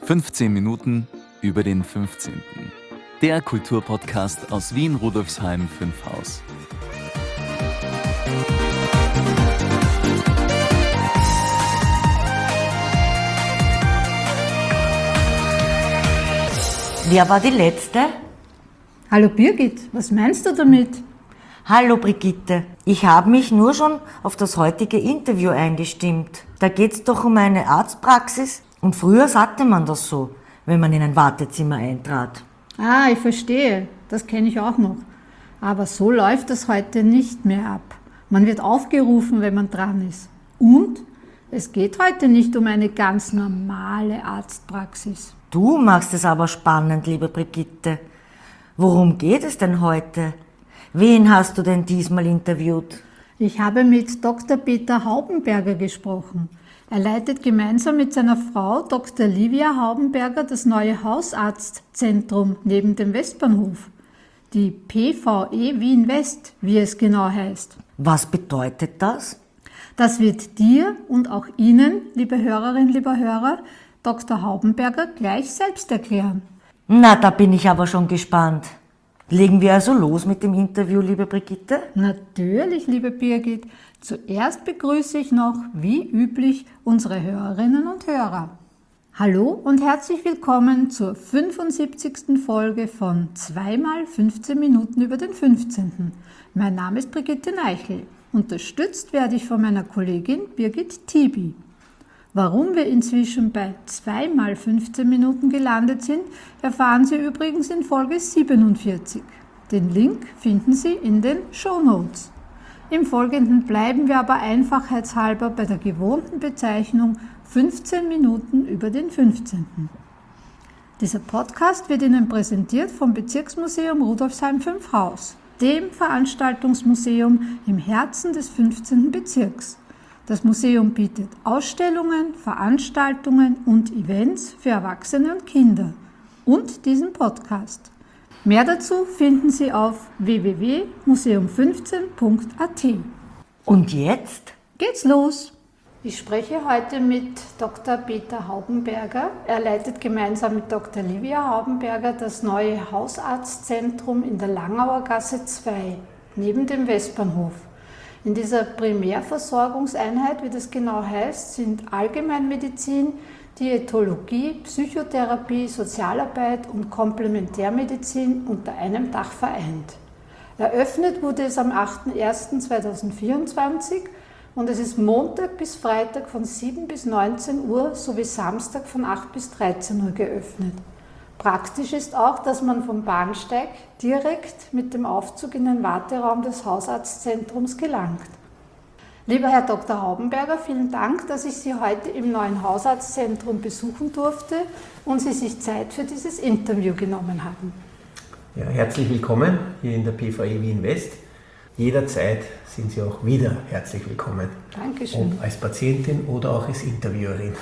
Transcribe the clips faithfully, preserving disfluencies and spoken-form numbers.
fünfzehn Minuten über den fünfzehnten. Der Kulturpodcast aus Wien Rudolfsheim fünf Haus. Wer war die Letzte? Hallo Birgit, was meinst du damit? Hallo Brigitte, ich habe mich nur schon auf das heutige Interview eingestimmt. Da geht's doch um eine Arztpraxis und früher sagte man das so, wenn man in ein Wartezimmer eintrat. Ah, ich verstehe, das kenne ich auch noch. Aber so läuft das heute nicht mehr ab. Man wird aufgerufen, wenn man dran ist. Und es geht heute nicht um eine ganz normale Arztpraxis. Du machst es aber spannend, liebe Brigitte. Worum geht es denn heute? Wen hast du denn diesmal interviewt? Ich habe mit Doktor Peter Haubenberger gesprochen. Er leitet gemeinsam mit seiner Frau Doktor Livia Haubenberger das neue Hausarztzentrum neben dem Westbahnhof. Die P V E Wien West, wie es genau heißt. Was bedeutet das? Das wird dir und auch Ihnen, liebe Hörerinnen, lieber Hörer, Doktor Haubenberger gleich selbst erklären. Na, da bin ich aber schon gespannt. Legen wir also los mit dem Interview, liebe Brigitte? Natürlich, liebe Birgit. Zuerst begrüße ich noch, wie üblich, unsere Hörerinnen und Hörer. Hallo und herzlich willkommen zur fünfundsiebzigsten Folge von zwei mal fünfzehn Minuten über den fünfzehnten. Mein Name ist Brigitte Neichel. Unterstützt werde ich von meiner Kollegin Birgit Tibi. Warum wir inzwischen bei zwei mal fünfzehn Minuten gelandet sind, erfahren Sie übrigens in Folge siebenundvierzig. Den Link finden Sie in den Shownotes. Im Folgenden bleiben wir aber einfachheitshalber bei der gewohnten Bezeichnung fünfzehn Minuten über den fünfzehnten. Dieser Podcast wird Ihnen präsentiert vom Bezirksmuseum Rudolfsheim fünf Haus, dem Veranstaltungsmuseum im Herzen des fünfzehnten Bezirks. Das Museum bietet Ausstellungen, Veranstaltungen und Events für Erwachsene und Kinder und diesen Podcast. Mehr dazu finden Sie auf w w w punkt museum fünfzehn punkt a t. Und jetzt geht's los! Ich spreche heute mit Doktor Peter Haubenberger. Er leitet gemeinsam mit Doktor Livia Haubenberger das neue Hausarztzentrum in der Langauer Gasse zwei, neben dem Westbahnhof. In dieser Primärversorgungseinheit, wie das genau heißt, sind Allgemeinmedizin, Diätologie, Psychotherapie, Sozialarbeit und Komplementärmedizin unter einem Dach vereint. Eröffnet wurde es am achter erster zweitausendvierundzwanzig und es ist Montag bis Freitag von sieben bis neunzehn Uhr sowie Samstag von acht bis dreizehn Uhr geöffnet. Praktisch ist auch, dass man vom Bahnsteig direkt mit dem Aufzug in den Warteraum des Hausarztzentrums gelangt. Lieber Herr Doktor Haubenberger, vielen Dank, dass ich Sie heute im neuen Hausarztzentrum besuchen durfte und Sie sich Zeit für dieses Interview genommen haben. Ja, herzlich willkommen hier in der P V E Wien West. Jederzeit sind Sie auch wieder herzlich willkommen. Dankeschön. Ob als Patientin oder auch als Interviewerin.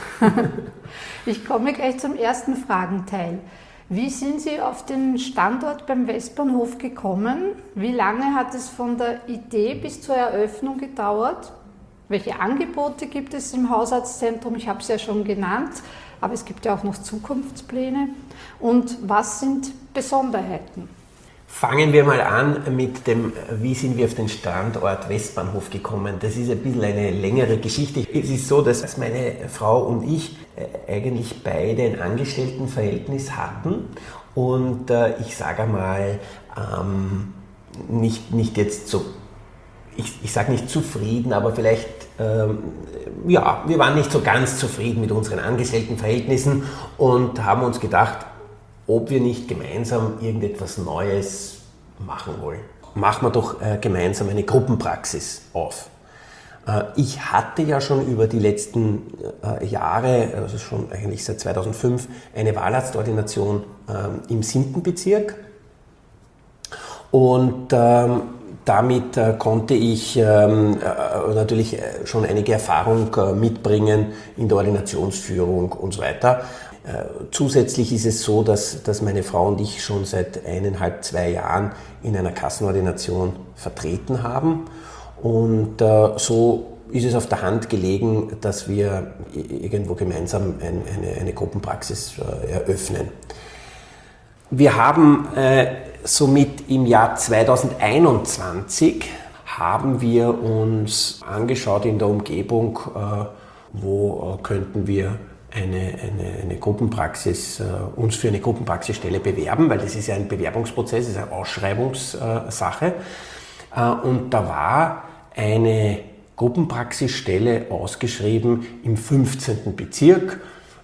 Ich komme gleich zum ersten Fragenteil. Wie sind Sie auf den Standort beim Westbahnhof gekommen? Wie lange hat es von der Idee bis zur Eröffnung gedauert? Welche Angebote gibt es im Hausarztzentrum? Ich habe es ja schon genannt, aber es gibt ja auch noch Zukunftspläne. Und was sind Besonderheiten? Fangen wir mal an mit dem, wie sind wir auf den Standort Westbahnhof gekommen. Das ist ein bisschen eine längere Geschichte. Es ist so, dass meine Frau und ich eigentlich beide ein Angestelltenverhältnis hatten und ich sage mal, ähm, nicht, nicht jetzt so, ich, ich sage nicht zufrieden, aber vielleicht, ähm, ja, wir waren nicht so ganz zufrieden mit unseren Angestelltenverhältnissen und haben uns gedacht, ob wir nicht gemeinsam irgendetwas Neues machen wollen. Machen wir doch äh, gemeinsam eine Gruppenpraxis auf. Äh, ich hatte ja schon über die letzten äh, Jahre, also schon eigentlich seit zweitausendfünf, eine Wahlarztordination äh, im siebten Bezirk. Und ähm, damit äh, konnte ich ähm, äh, natürlich schon einige Erfahrung äh, mitbringen in der Ordinationsführung und so weiter. Zusätzlich ist es so, dass, dass meine Frau und ich schon seit eineinhalb, zwei Jahren in einer Kassenordination vertreten haben und äh, so ist es auf der Hand gelegen, dass wir irgendwo gemeinsam ein, eine, eine Gruppenpraxis äh, eröffnen. Wir haben äh, somit im Jahr zweitausendeinundzwanzig haben wir uns angeschaut in der Umgebung, äh, wo äh, könnten wir eine, eine, eine Gruppenpraxis, äh, uns für eine Gruppenpraxisstelle bewerben, weil das ist ja ein Bewerbungsprozess, das ist eine Ausschreibungssache. Äh, und da war eine Gruppenpraxisstelle ausgeschrieben im fünfzehnten Bezirk.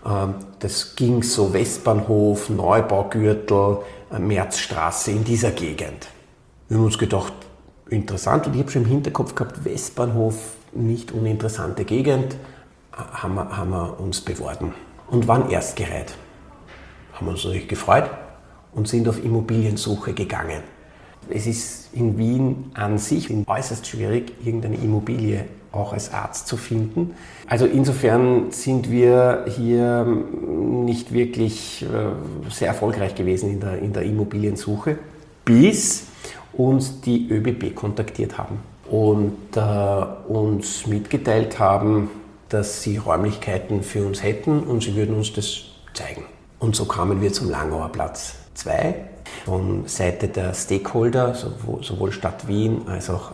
Das ging so Westbahnhof, Neubaugürtel, Märzstraße in dieser Gegend. Wir haben uns gedacht, interessant, und ich habe schon im Hinterkopf gehabt, Westbahnhof, nicht uninteressante Gegend, haben wir, haben wir uns beworben und waren erstgereiht. Haben uns natürlich gefreut und sind auf Immobiliensuche gegangen. Es ist in Wien an sich äußerst schwierig, irgendeine Immobilie auch als Arzt zu finden. Also insofern sind wir hier nicht wirklich sehr erfolgreich gewesen in der, in der Immobiliensuche, bis uns die ÖBB kontaktiert haben und äh, uns mitgeteilt haben, dass sie Räumlichkeiten für uns hätten und sie würden uns das zeigen. Und so kamen wir zum Langauer Platz zwei. Von Seite der Stakeholder, sowohl Stadt Wien als auch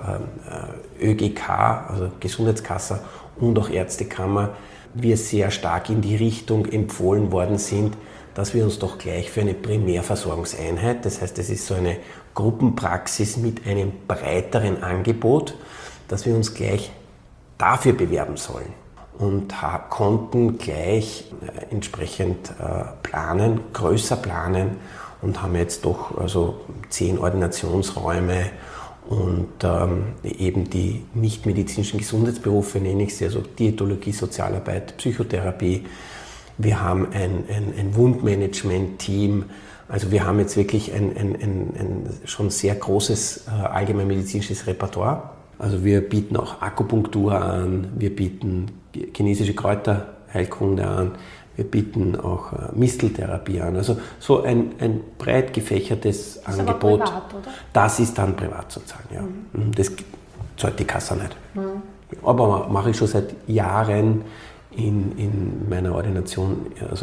ÖGK, also Gesundheitskasse und auch Ärztekammer, wir sehr stark in die Richtung empfohlen worden sind, dass wir uns doch gleich für eine Primärversorgungseinheit, das heißt, es ist so eine Gruppenpraxis mit einem breiteren Angebot, dass wir uns gleich dafür bewerben sollen. Und konnten gleich entsprechend planen, größer planen, und haben jetzt doch also zehn Ordinationsräume und ähm, eben die nichtmedizinischen Gesundheitsberufe, nenne ich sie, also Diätologie, Sozialarbeit, Psychotherapie. Wir haben ein, ein, ein Wundmanagement-Team. Also wir haben jetzt wirklich ein, ein, ein, ein schon sehr großes äh, allgemeinmedizinisches Repertoire. Also wir bieten auch Akupunktur an, wir bieten chinesische Kräuterheilkunde an, wir bieten auch Misteltherapie an. Also so ein, ein breit gefächertes das Angebot. Ist aber privat, oder? Das ist dann privat zu zahlen, ja. Mhm. Das zahlt die Kasse nicht. Mhm. Aber mache ich schon seit Jahren in, in meiner Ordination, also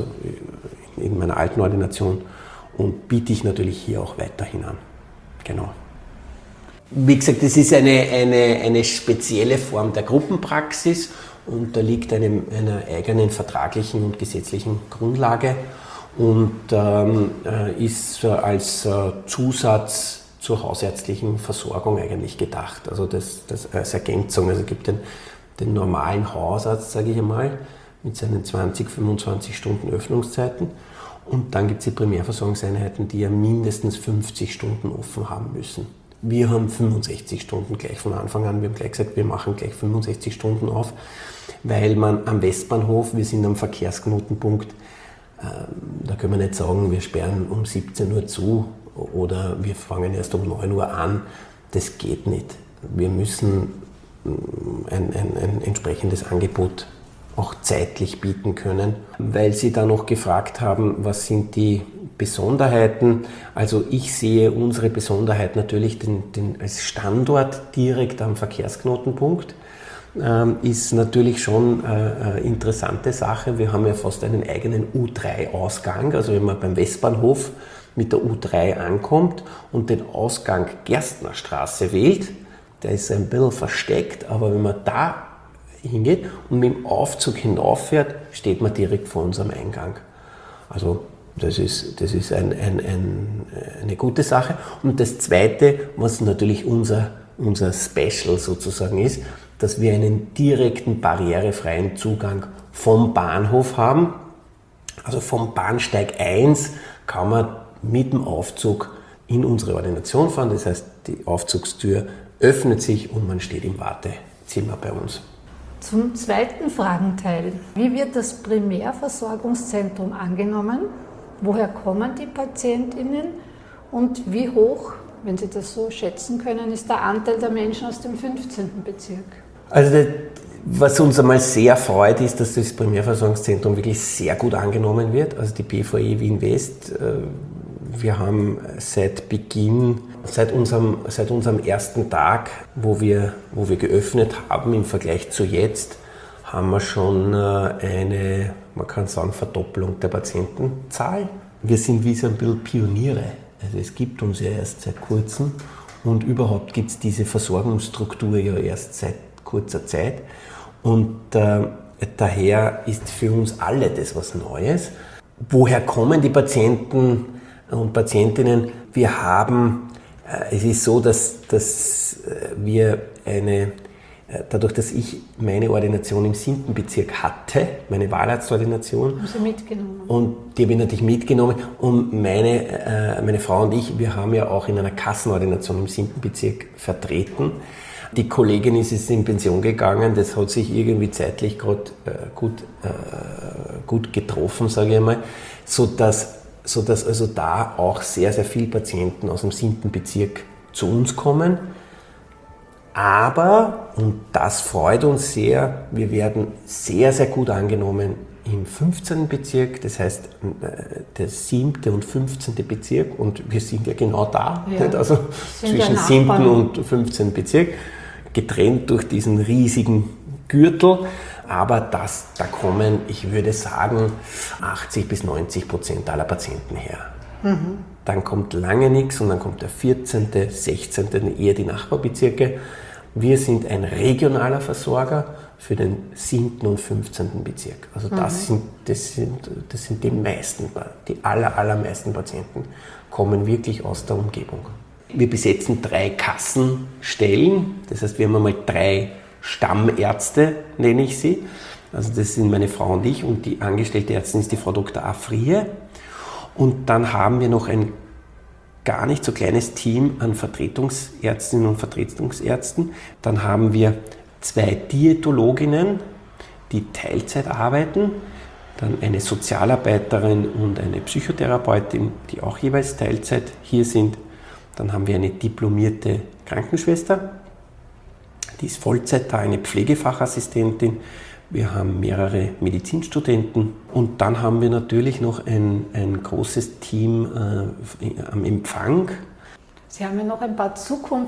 in meiner alten Ordination, und biete ich natürlich hier auch weiterhin an. Genau. Wie gesagt, das ist eine, eine, eine spezielle Form der Gruppenpraxis. Unterliegt einem, einer eigenen vertraglichen und gesetzlichen Grundlage und ähm, ist als äh, Zusatz zur hausärztlichen Versorgung eigentlich gedacht. Also das, das als Ergänzung. Also es gibt den, den normalen Hausarzt, sage ich einmal, mit seinen zwanzig, fünfundzwanzig Stunden Öffnungszeiten. Und dann gibt es die Primärversorgungseinheiten, die ja mindestens fünfzig Stunden offen haben müssen. Wir haben fünfundsechzig Stunden gleich von Anfang an. Wir haben gleich gesagt, wir machen gleich fünfundsechzig Stunden auf, weil man am Westbahnhof, wir sind am Verkehrsknotenpunkt, äh, da können wir nicht sagen, wir sperren um siebzehn Uhr zu oder wir fangen erst um neun Uhr an. Das geht nicht. Wir müssen ein, ein, ein entsprechendes Angebot auch zeitlich bieten können, weil Sie da noch gefragt haben, was sind die Besonderheiten. Also ich sehe unsere Besonderheit natürlich den, den, als Standort direkt am Verkehrsknotenpunkt. Ähm, ist natürlich schon äh, eine interessante Sache. Wir haben ja fast einen eigenen U drei Ausgang, also wenn man beim Westbahnhof mit der U drei ankommt und den Ausgang Gerstnerstraße wählt, der ist ein bisschen versteckt, aber wenn man da hingeht und mit dem Aufzug hinauffährt, steht man direkt vor unserem Eingang. Also das ist, das ist ein, ein, ein, eine gute Sache. Und das Zweite, was natürlich unser, unser Special sozusagen ist, dass wir einen direkten barrierefreien Zugang vom Bahnhof haben. Also vom Bahnsteig eins kann man mit dem Aufzug in unsere Ordination fahren. Das heißt, die Aufzugstür öffnet sich und man steht im Wartezimmer bei uns. Zum zweiten Fragenteil. Wie wird das Primärversorgungszentrum angenommen? Woher kommen die PatientInnen? Und wie hoch, wenn Sie das so schätzen können, ist der Anteil der Menschen aus dem fünfzehnten Bezirk? Also das, was uns einmal sehr freut, ist, dass das Primärversorgungszentrum wirklich sehr gut angenommen wird. Also die P V E Wien West, wir haben seit Beginn Seit unserem, seit unserem ersten Tag, wo wir, wo wir geöffnet haben, im Vergleich zu jetzt, haben wir schon eine, man kann sagen, Verdoppelung der Patientenzahl. Wir sind wie so ein bisschen Pioniere. Also es gibt uns ja erst seit kurzem und überhaupt gibt es diese Versorgungsstruktur ja erst seit kurzer Zeit. Und äh, daher ist für uns alle das was Neues. Woher kommen die Patienten und Patientinnen? Wir haben, äh, es ist so, dass, dass wir eine, äh, dadurch, dass ich meine Ordination im siebten Bezirk hatte, meine Wahlarztordination. Haben Sie mitgenommen? Und die habe ich natürlich mitgenommen. Und meine, äh, meine Frau und ich, wir haben ja auch in einer Kassenordination im siebten Bezirk vertreten. Die Kollegin ist jetzt in Pension gegangen, das hat sich irgendwie zeitlich gerade äh, gut, äh, gut getroffen, sage ich einmal, sodass, sodass also da auch sehr, sehr viele Patienten aus dem siebten Bezirk zu uns kommen. Aber, und das freut uns sehr, wir werden sehr, sehr gut angenommen im fünfzehnten Bezirk, das heißt der siebte und fünfzehnte Bezirk, und wir sind ja genau da, ja, nicht? Also zwischen ja siebten und fünfzehnten Bezirk, getrennt durch diesen riesigen Gürtel, aber das, da kommen, ich würde sagen, achtzig bis neunzig Prozent aller Patienten her. Mhm. Dann kommt lange nichts und dann kommt der vierzehnte, sechzehnte, eher die Nachbarbezirke. Wir sind ein regionaler Versorger für den siebten und fünfzehnten Bezirk. Also das, mhm. sind, das, sind, das sind die meisten, die aller, allermeisten Patienten kommen wirklich aus der Umgebung. Wir besetzen drei Kassenstellen, das heißt, wir haben einmal drei Stammärzte, nenne ich sie. Also das sind meine Frau und ich, und die angestellte Ärztin ist die Frau Doktor Afrie. Und dann haben wir noch ein gar nicht so kleines Team an Vertretungsärztinnen und Vertretungsärzten. Dann haben wir zwei Diätologinnen, die Teilzeit arbeiten, dann eine Sozialarbeiterin und eine Psychotherapeutin, die auch jeweils Teilzeit hier sind. Dann haben wir eine diplomierte Krankenschwester, die ist Vollzeit da, eine Pflegefachassistentin. Wir haben mehrere Medizinstudenten und dann haben wir natürlich noch ein, ein großes Team äh, am Empfang. Sie haben ja noch ein paar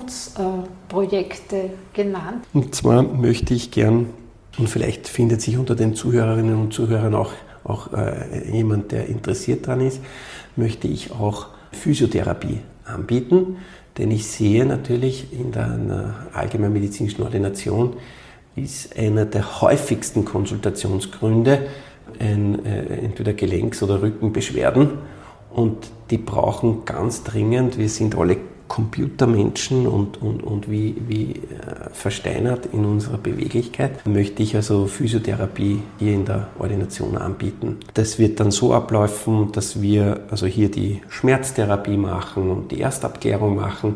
Zukunftsprojekte äh, genannt. Und zwar möchte ich gern, und vielleicht findet sich unter den Zuhörerinnen und Zuhörern auch, auch äh, jemand, der interessiert daran ist, möchte ich auch Physiotherapie anbieten, denn ich sehe natürlich in der, in der allgemeinmedizinischen Ordination ist einer der häufigsten Konsultationsgründe ein, äh, entweder Gelenks- oder Rückenbeschwerden, und die brauchen ganz dringend, wir sind alle Computermenschen und, und, und wie, wie äh, versteinert in unserer Beweglichkeit, möchte ich also Physiotherapie hier in der Ordination anbieten. Das wird dann so ablaufen, dass wir also hier die Schmerztherapie machen und die Erstabklärung machen,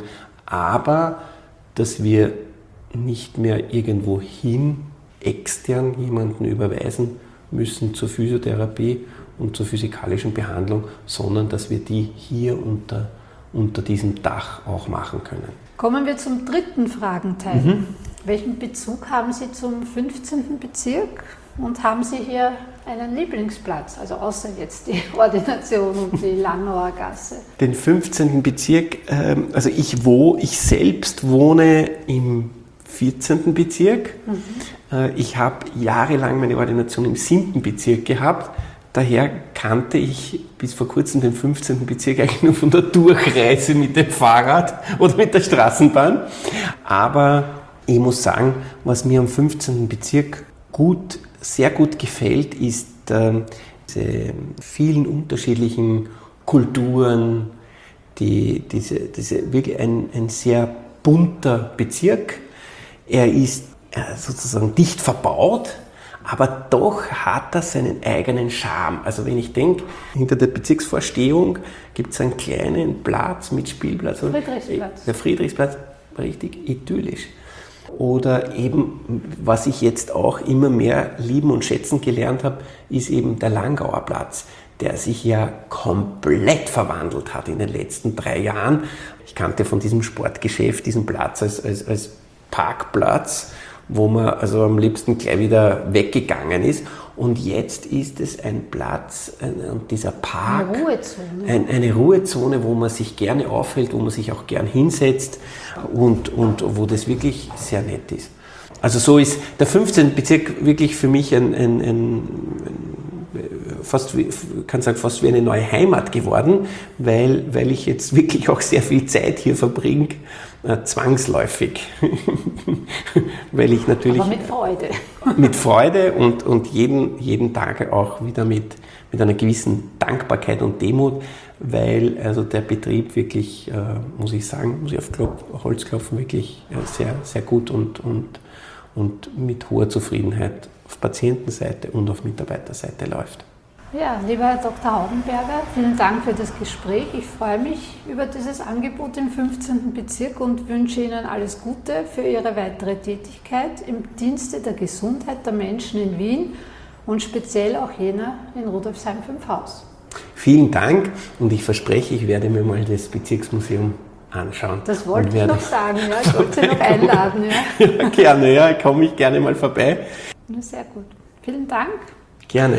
aber dass wir nicht mehr irgendwo hin extern jemanden überweisen müssen zur Physiotherapie und zur physikalischen Behandlung, sondern dass wir die hier unter unter diesem Dach auch machen können. Kommen wir zum dritten Fragenteil. Mhm. Welchen Bezug haben Sie zum fünfzehnten Bezirk und haben Sie hier einen Lieblingsplatz, also außer jetzt die Ordination und die Langauer Gasse? Den fünfzehnten Bezirk, also ich, wo, ich selbst wohne im vierzehnten Bezirk. Mhm. Ich habe jahrelang meine Ordination im siebten Bezirk gehabt. Daher kannte ich bis vor kurzem den fünfzehnten Bezirk eigentlich nur von der Durchreise mit dem Fahrrad oder mit der Straßenbahn. Aber ich muss sagen, was mir am fünfzehnten Bezirk gut, sehr gut gefällt, ist äh, diese vielen unterschiedlichen Kulturen, die, diese, diese wirklich ein, ein sehr bunter Bezirk. Er ist äh, sozusagen dicht verbaut, aber doch hat er seinen eigenen Charme. Also wenn ich denke, hinter der Bezirksvorstehung gibt es einen kleinen Platz mit Spielplatz. Friedrichsplatz. Der Friedrichsplatz, richtig idyllisch. Oder eben, was ich jetzt auch immer mehr lieben und schätzen gelernt habe, ist eben der Langauer Platz, der sich ja komplett verwandelt hat in den letzten drei Jahren. Ich kannte von diesem Sportgeschäft diesen Platz als, als, als Parkplatz. wo man also am liebsten gleich wieder weggegangen ist. Und jetzt ist es ein Platz, ein, und dieser Park, eine Ruhezone. Ein, eine Ruhezone, wo man sich gerne aufhält, wo man sich auch gern hinsetzt und, und wo das wirklich sehr nett ist. Also so ist der fünfzehnte Bezirk wirklich für mich ein, ein, ein, ein fast wie, kann sagen, fast wie eine neue Heimat geworden, weil, weil ich jetzt wirklich auch sehr viel Zeit hier verbringe, äh, zwangsläufig. Weil ich natürlich Aber mit Freude. mit Freude und, und jeden, jeden Tag auch wieder mit, mit einer gewissen Dankbarkeit und Demut, weil also der Betrieb wirklich, äh, muss ich sagen, muss ich auf Klopf, Holz klopfen, wirklich äh, sehr, sehr gut und, und, und mit hoher Zufriedenheit auf Patientenseite und auf Mitarbeiterseite läuft. Ja, lieber Herr Doktor Haubenberger, vielen Dank für das Gespräch. Ich freue mich über dieses Angebot im fünfzehnten Bezirk und wünsche Ihnen alles Gute für Ihre weitere Tätigkeit im Dienste der Gesundheit der Menschen in Wien und speziell auch jener in Rudolfsheim fünf Haus. Vielen Dank und ich verspreche, ich werde mir mal das Bezirksmuseum anschauen. Das wollte ich werde... noch sagen, ja. Ich wollte Sie noch einladen. Ja. Ja, gerne, ja, komme ich gerne mal vorbei. Sehr gut. Vielen Dank. Gerne.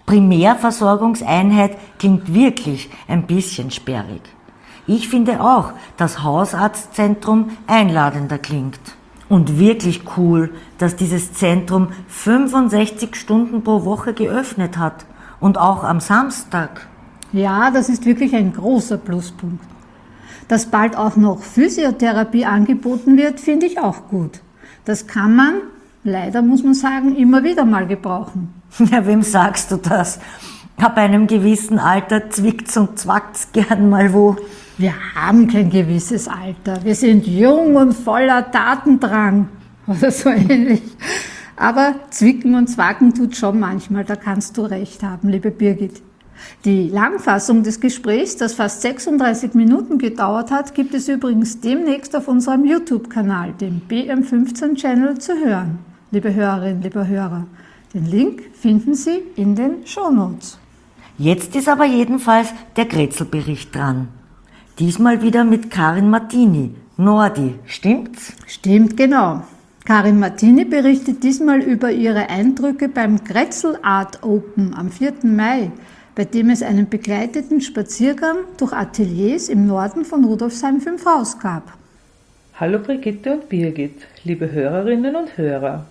Primärversorgungseinheit klingt wirklich ein bisschen sperrig. Ich finde auch, dass Hausarztzentrum einladender klingt. Und wirklich cool, dass dieses Zentrum fünfundsechzig Stunden pro Woche geöffnet hat und auch am Samstag. Ja, das ist wirklich ein großer Pluspunkt. Dass bald auch noch Physiotherapie angeboten wird, finde ich auch gut. Das kann man, leider muss man sagen, immer wieder mal gebrauchen. Ja, wem sagst du das? Ab einem gewissen Alter zwickt's und zwackt's gern mal wo. Wir haben kein gewisses Alter. Wir sind jung und voller Tatendrang oder so ähnlich. Aber zwicken und zwacken tut schon manchmal, da kannst du recht haben, liebe Birgit. Die Langfassung des Gesprächs, das fast sechsunddreißig Minuten gedauert hat, gibt es übrigens demnächst auf unserem YouTube-Kanal, dem B M fünfzehn Channel, zu hören. Liebe Hörerinnen, liebe Hörer, den Link finden Sie in den Shownotes. Jetzt ist aber jedenfalls der Grätzl-Bericht dran. Diesmal wieder mit Karin Martini, Nordi, stimmt's? Stimmt, genau. Karin Martini berichtet diesmal über ihre Eindrücke beim Grätzl Art Open am vierten Mai, bei dem es einen begleiteten Spaziergang durch Ateliers im Norden von Rudolfsheim fünf Haus gab. Hallo Brigitte und Birgit, liebe Hörerinnen und Hörer.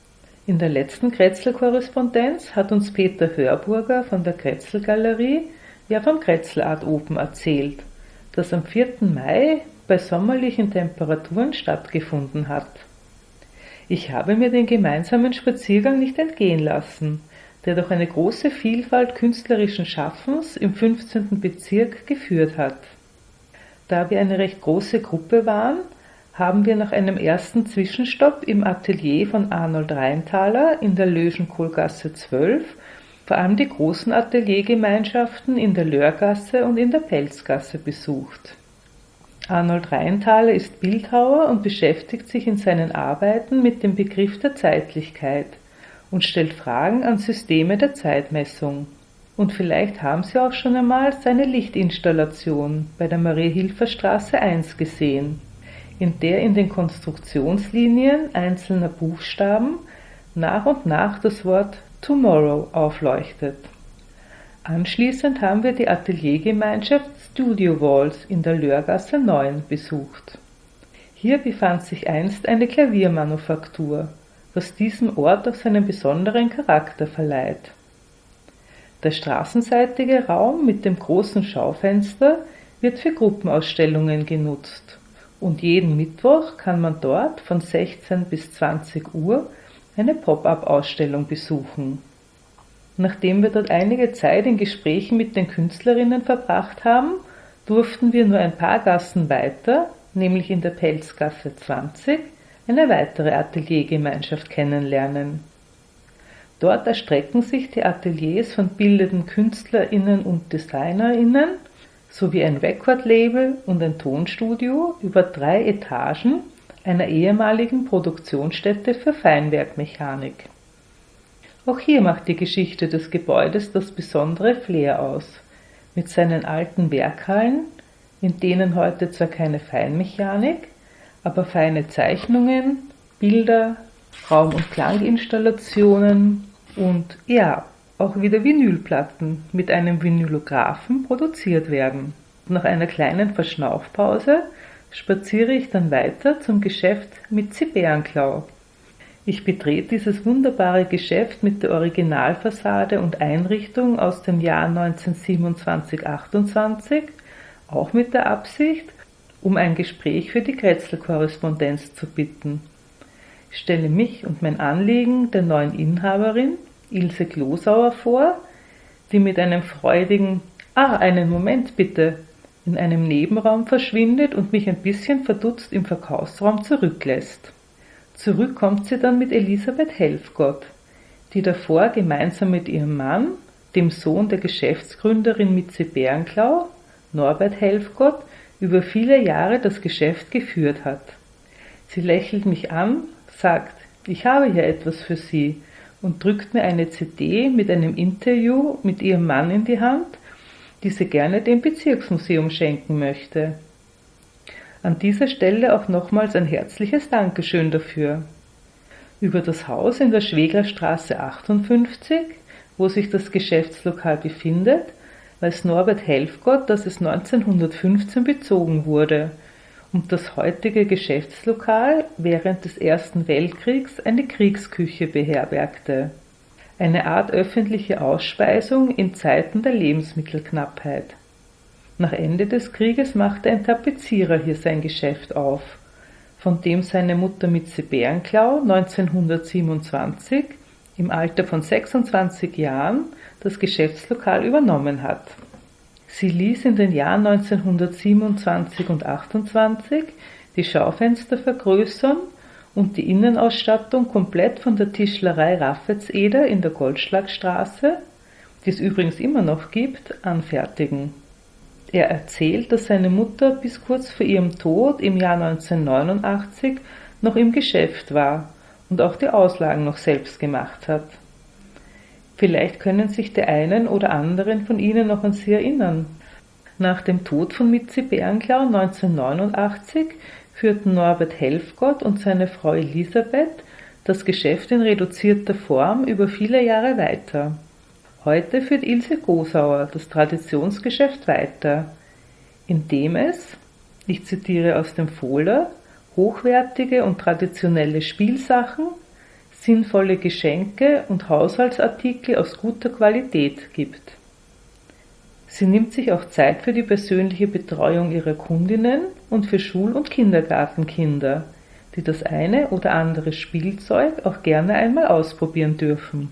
In der letzten Grätzl-Korrespondenz hat uns Peter Hörburger von der Grätzl-Galerie ja vom Grätzl Art Open erzählt, das am vierten Mai bei sommerlichen Temperaturen stattgefunden hat. Ich habe mir den gemeinsamen Spaziergang nicht entgehen lassen, der durch eine große Vielfalt künstlerischen Schaffens im fünfzehnten Bezirk geführt hat. Da wir eine recht große Gruppe waren, haben wir nach einem ersten Zwischenstopp im Atelier von Arnold Rheintaler in der Löschenkohlgasse zwölf vor allem die großen Ateliergemeinschaften in der Lörgasse und in der Pelzgasse besucht. Arnold Rheintaler ist Bildhauer und beschäftigt sich in seinen Arbeiten mit dem Begriff der Zeitlichkeit und stellt Fragen an Systeme der Zeitmessung. Und vielleicht haben Sie auch schon einmal seine Lichtinstallation bei der Marie-Hilfer-Straße eins gesehen, in der in den Konstruktionslinien einzelner Buchstaben nach und nach das Wort Tomorrow aufleuchtet. Anschließend haben wir die Ateliergemeinschaft Studio Walls in der Lörgasse neun besucht. Hier befand sich einst eine Klaviermanufaktur, was diesem Ort auch seinen besonderen Charakter verleiht. Der straßenseitige Raum mit dem großen Schaufenster wird für Gruppenausstellungen genutzt und jeden Mittwoch kann man dort von sechzehn bis zwanzig Uhr eine Pop-up-Ausstellung besuchen. Nachdem wir dort einige Zeit in Gesprächen mit den Künstlerinnen verbracht haben, durften wir nur ein paar Gassen weiter, nämlich in der Pelzgasse zwanzig, eine weitere Ateliergemeinschaft kennenlernen. Dort erstrecken sich die Ateliers von bildenden KünstlerInnen und DesignerInnen sowie ein Record-Label und ein Tonstudio über drei Etagen einer ehemaligen Produktionsstätte für Feinwerkmechanik. Auch hier macht die Geschichte des Gebäudes das besondere Flair aus, mit seinen alten Werkhallen, in denen heute zwar keine Feinmechanik, aber feine Zeichnungen, Bilder, Raum- und Klanginstallationen und ja, auch wieder Vinylplatten mit einem Vinylographen produziert werden. Nach einer kleinen Verschnaufpause spaziere ich dann weiter zum Geschäft Mitzi Bärenklau. Ich betrete dieses wunderbare Geschäft mit der Originalfassade und Einrichtung aus dem Jahr neunzehnhundertsiebenundzwanzig achtundzwanzig, auch mit der Absicht, um ein Gespräch für die Kretzel-Korrespondenz zu bitten. Ich stelle mich und mein Anliegen der neuen Inhaberin, Ilse Glosauer, vor, die mit einem freudigen »Ah, einen Moment bitte« in einem Nebenraum verschwindet und mich ein bisschen verdutzt im Verkaufsraum zurücklässt. Zurück kommt sie dann mit Elisabeth Helfgott, die davor gemeinsam mit ihrem Mann, dem Sohn der Geschäftsgründerin Mitzi Bärenklau, Norbert Helfgott, über viele Jahre das Geschäft geführt hat. Sie lächelt mich an, sagt, ich habe hier etwas für Sie und drückt mir eine C D mit einem Interview mit ihrem Mann in die Hand, die sie gerne dem Bezirksmuseum schenken möchte. An dieser Stelle auch nochmals ein herzliches Dankeschön dafür. Über das Haus in der Schweglerstraße achtundfünfzig, wo sich das Geschäftslokal befindet, weiß Norbert Helfgott, dass es neunzehnhundertfünfzehn bezogen wurde und das heutige Geschäftslokal während des Ersten Weltkriegs eine Kriegsküche beherbergte. Eine Art öffentliche Ausspeisung in Zeiten der Lebensmittelknappheit. Nach Ende des Krieges machte ein Tapezierer hier sein Geschäft auf, von dem seine Mutter Mitzi Bärenklau neunzehnhundertsiebenundzwanzig im Alter von sechsundzwanzig Jahren das Geschäftslokal übernommen hat. Sie ließ in den Jahren neunzehnhundertsiebenundzwanzig und achtundzwanzig die Schaufenster vergrößern und die Innenausstattung komplett von der Tischlerei Raffetseder in der Goldschlagstraße, die es übrigens immer noch gibt, anfertigen. Er erzählt, dass seine Mutter bis kurz vor ihrem Tod im Jahr neunzehnhundertneunundachtzig noch im Geschäft war und auch die Auslagen noch selbst gemacht hat. Vielleicht können sich die einen oder anderen von Ihnen noch an sie erinnern. Nach dem Tod von Mitzi Bärenklau neunzehnhundertneunundachtzig führten Norbert Helfgott und seine Frau Elisabeth das Geschäft in reduzierter Form über viele Jahre weiter. Heute führt Ilse Glosauer das Traditionsgeschäft weiter, indem es, ich zitiere aus dem Fohler, hochwertige und traditionelle Spielsachen, sinnvolle Geschenke und Haushaltsartikel aus guter Qualität gibt. Sie nimmt sich auch Zeit für die persönliche Betreuung ihrer Kundinnen und für Schul- und Kindergartenkinder, die das eine oder andere Spielzeug auch gerne einmal ausprobieren dürfen.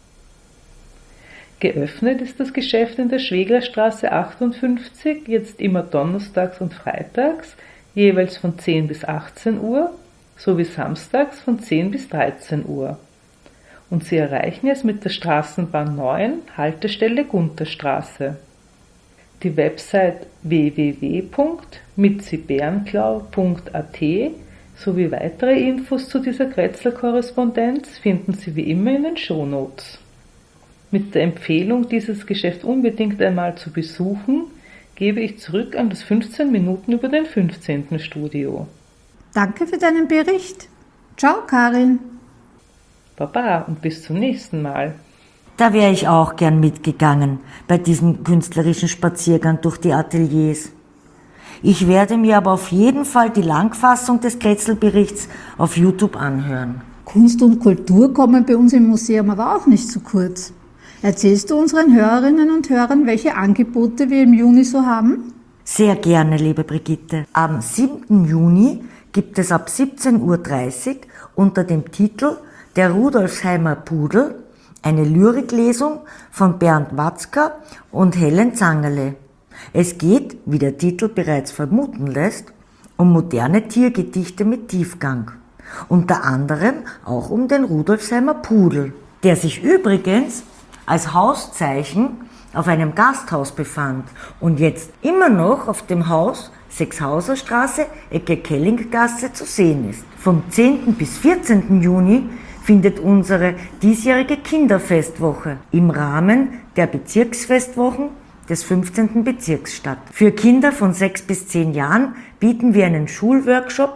Geöffnet ist das Geschäft in der Schweglerstraße achtundfünfzig jetzt immer donnerstags und freitags, jeweils von zehn bis achtzehn Uhr, sowie samstags von zehn bis dreizehn Uhr. Und Sie erreichen es mit der Straßenbahn neun, Haltestelle Gunterstraße. Die Website w w w punkt mitzi bärenklau punkt a t sowie weitere Infos zu dieser Kretzel-Korrespondenz finden Sie wie immer in den Shownotes. Mit der Empfehlung, dieses Geschäft unbedingt einmal zu besuchen, gebe ich zurück an das fünfzehn Minuten über den fünfzehnten Studio. Danke für deinen Bericht. Ciao, Karin. Baba und bis zum nächsten Mal. Da wäre ich auch gern mitgegangen bei diesem künstlerischen Spaziergang durch die Ateliers. Ich werde mir aber auf jeden Fall die Langfassung des Kretzel-Berichts auf YouTube anhören. Kunst und Kultur kommen bei uns im Museum aber auch nicht zu kurz. Erzählst du unseren Hörerinnen und Hörern, welche Angebote wir im Juni so haben? Sehr gerne, liebe Brigitte. Am siebten Juni gibt es ab siebzehn Uhr dreißig unter dem Titel Der Rudolfsheimer Pudel eine Lyriklesung von Bernd Watzka und Helen Zangerle. Es geht, wie der Titel bereits vermuten lässt, um moderne Tiergedichte mit Tiefgang. Unter anderem auch um den Rudolfsheimer Pudel, der sich übrigens als Hauszeichen auf einem Gasthaus befand und jetzt immer noch auf dem Haus Sechshauserstraße, Ecke Kellinggasse zu sehen ist. Vom zehnten bis vierzehnten Juni findet unsere diesjährige Kinderfestwoche im Rahmen der Bezirksfestwochen des fünfzehnten Bezirks statt. Für Kinder von sechs bis zehn Jahren bieten wir einen Schulworkshop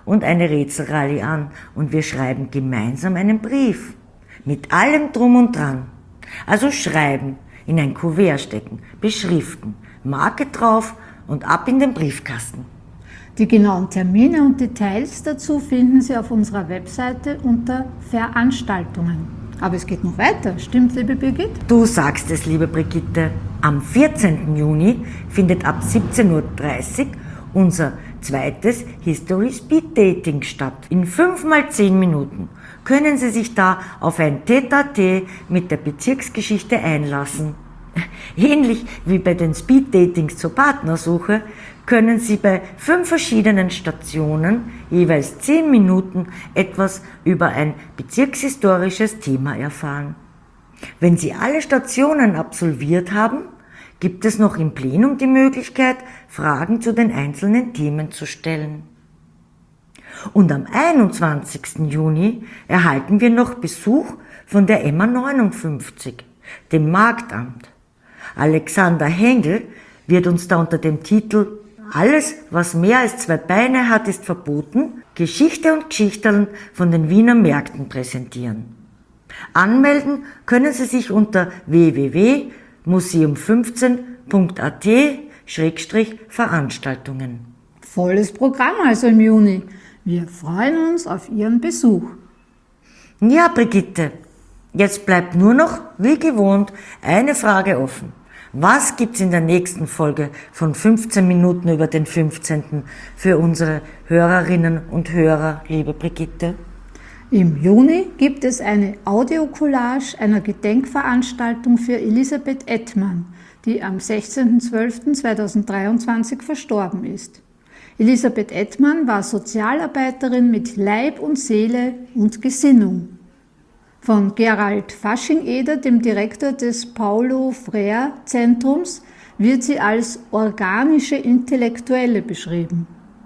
und eine Rätselrallye an und wir schreiben gemeinsam einen Brief. Mit allem Drum und Dran. Also schreiben, in ein Kuvert stecken, beschriften, Marke drauf und ab in den Briefkasten. Die genauen Termine und Details dazu finden Sie auf unserer Webseite unter Veranstaltungen. Aber es geht noch weiter, stimmt, liebe Birgit? Du sagst es, liebe Brigitte. Am vierzehnten Juni findet ab siebzehn Uhr dreißig unser zweites History Speed Dating statt. In fünf mal zehn Minuten können Sie sich da auf ein Tête-à-Tête mit der Bezirksgeschichte einlassen. Ähnlich wie bei den Speed Datings zur Partnersuche können Sie bei fünf verschiedenen Stationen jeweils zehn Minuten etwas über ein bezirkshistorisches Thema erfahren. Wenn Sie alle Stationen absolviert haben, gibt es noch im Plenum die Möglichkeit, Fragen zu den einzelnen Themen zu stellen. Und am einundzwanzigsten Juni erhalten wir noch Besuch von der M A neunundfünfzig, dem Marktamt. Alexander Hengel wird uns da unter dem Titel Alles, was mehr als zwei Beine hat, ist verboten, Geschichte und Geschichteln von den Wiener Märkten präsentieren. Anmelden können Sie sich unter w w w punkt museum fünfzehn punkt a t Schrägstrich Veranstaltungen. Volles Programm also im Juni. Wir freuen uns auf Ihren Besuch. Ja, Brigitte, jetzt bleibt nur noch, wie gewohnt, eine Frage offen. Was gibt's in der nächsten Folge von fünfzehn Minuten über den fünfzehnten für unsere Hörerinnen und Hörer, liebe Brigitte? Im Juni gibt es eine Audiocollage einer Gedenkveranstaltung für Elisabeth Ettmann, die am sechzehnten zwölften zweitausenddreiundzwanzig verstorben ist. Elisabeth Ettmann war Sozialarbeiterin mit Leib und Seele und Gesinnung. Von Gerald Fasching-Eder, dem Direktor des Paulo Freire Zentrums, wird sie als organische Intellektuelle beschrieben.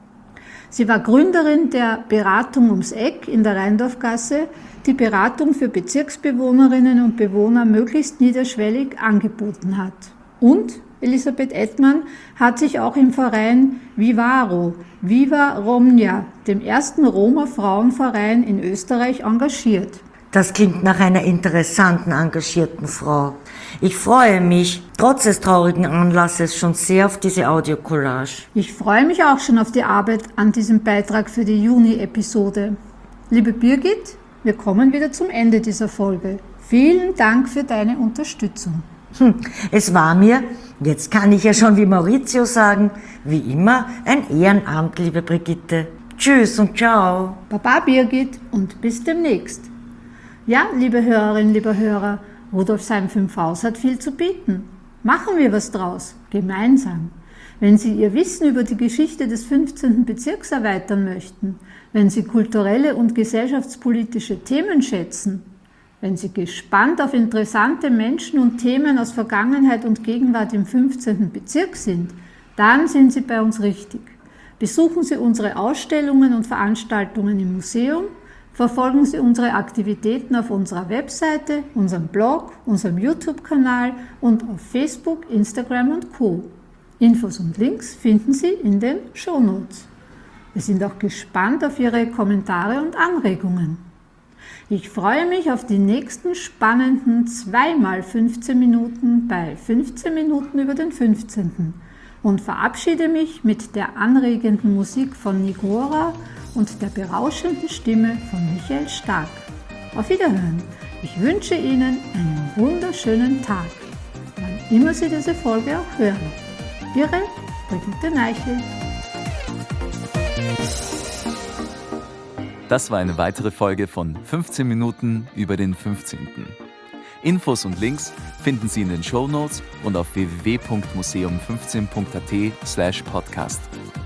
Sie war Gründerin der Beratung ums Eck in der Rheindorfgasse, die Beratung für Bezirksbewohnerinnen und Bewohner möglichst niederschwellig angeboten hat. Und Elisabeth Ettmann hat sich auch im Verein Vivaro, Viva Romnia, dem ersten Roma-Frauenverein in Österreich, engagiert. Das klingt nach einer interessanten, engagierten Frau. Ich freue mich, trotz des traurigen Anlasses, schon sehr auf diese Audiocollage. Ich freue mich auch schon auf die Arbeit an diesem Beitrag für die Juni-Episode. Liebe Birgit, wir kommen wieder zum Ende dieser Folge. Vielen Dank für deine Unterstützung. Hm, es war mir, jetzt kann ich ja schon wie Maurizio sagen, wie immer ein Ehrenamt, liebe Brigitte. Tschüss und ciao. Baba Birgit und bis demnächst. Ja, liebe Hörerinnen, liebe Hörer, Rudolfsheim fünf Haus hat viel zu bieten. Machen wir was draus, gemeinsam. Wenn Sie Ihr Wissen über die Geschichte des fünfzehnten Bezirks erweitern möchten, wenn Sie kulturelle und gesellschaftspolitische Themen schätzen, wenn Sie gespannt auf interessante Menschen und Themen aus Vergangenheit und Gegenwart im fünfzehnten Bezirk sind, dann sind Sie bei uns richtig. Besuchen Sie unsere Ausstellungen und Veranstaltungen im Museum, verfolgen Sie unsere Aktivitäten auf unserer Webseite, unserem Blog, unserem YouTube-Kanal und auf Facebook, Instagram und Co. Infos und Links finden Sie in den Shownotes. Wir sind auch gespannt auf Ihre Kommentare und Anregungen. Ich freue mich auf die nächsten spannenden zwei mal fünfzehn Minuten bei fünfzehn Minuten über den fünfzehnten und verabschiede mich mit der anregenden Musik von Nigora und der berauschenden Stimme von Michael Stark. Auf Wiederhören. Ich wünsche Ihnen einen wunderschönen Tag, wann immer Sie diese Folge auch hören. Ihre Brigitte Neichel. Das war eine weitere Folge von fünfzehn Minuten über den fünfzehnten. Infos und Links finden Sie in den Shownotes und auf w w w punkt museum fünfzehn punkt a t slash podcast.